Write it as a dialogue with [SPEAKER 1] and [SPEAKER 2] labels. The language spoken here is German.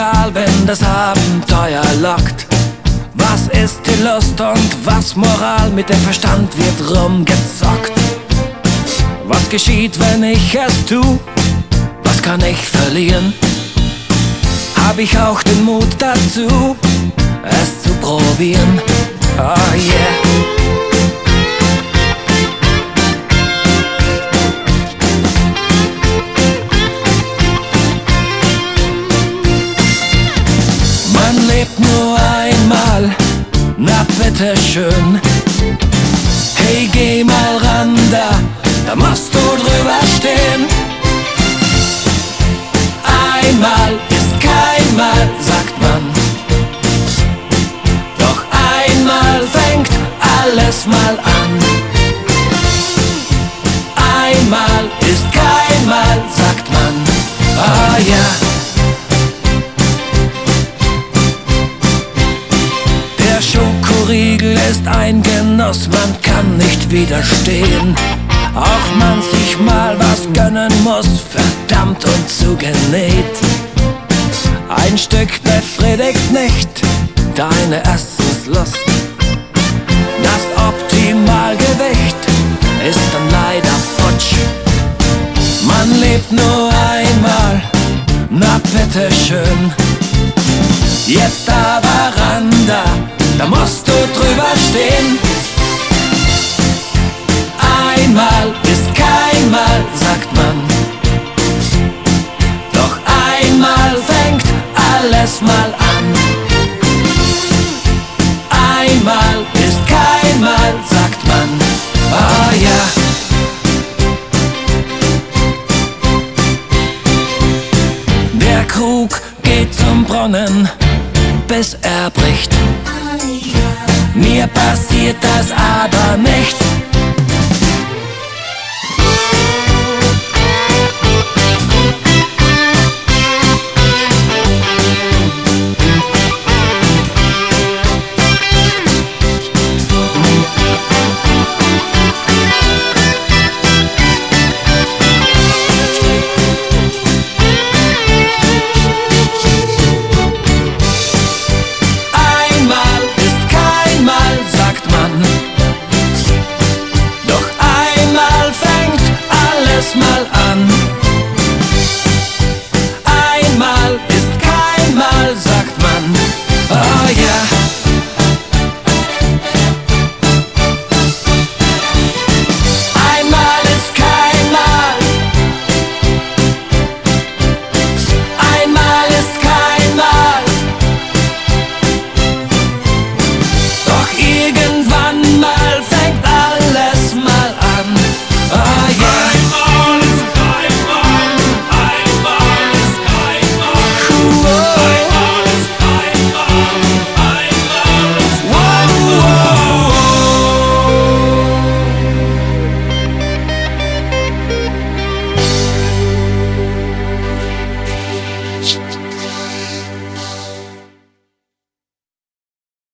[SPEAKER 1] egal, wenn das Abenteuer lockt. Was ist die Lust und was Moral? Mit dem Verstand wird rumgezockt. Was geschieht, wenn ich es tu? Was kann ich verlieren? Hab ich auch den Mut dazu, es zu probieren? Oh yeah. Man lebt nur einmal, na bitteschön. Hey, geh mal ran, da musst du drüber stehen. Einmal ist kein Mal, sagt man. Doch einmal fängt alles mal an. Einmal ist kein Mal, sagt man. Ah ja. Der Schokoriegel ist ein Genuss, man kann nicht widerstehen. Auch man sich mal was gönnen muss, verdammt und zugenäht. Ein Stück befriedigt nicht deine Essenslust. Das Optimalgewicht ist dann leider futsch. Man lebt nur einmal, na bitteschön. Jetzt aber ran, da musst du drüber stehen. Einmal ist kein Mal, sagt man. Doch einmal fängt alles mal an. Einmal ist kein Mal, sagt man. Oh ja. Der Krug geht zum Brunnen, bis er bricht. Mir passiert das aber nicht.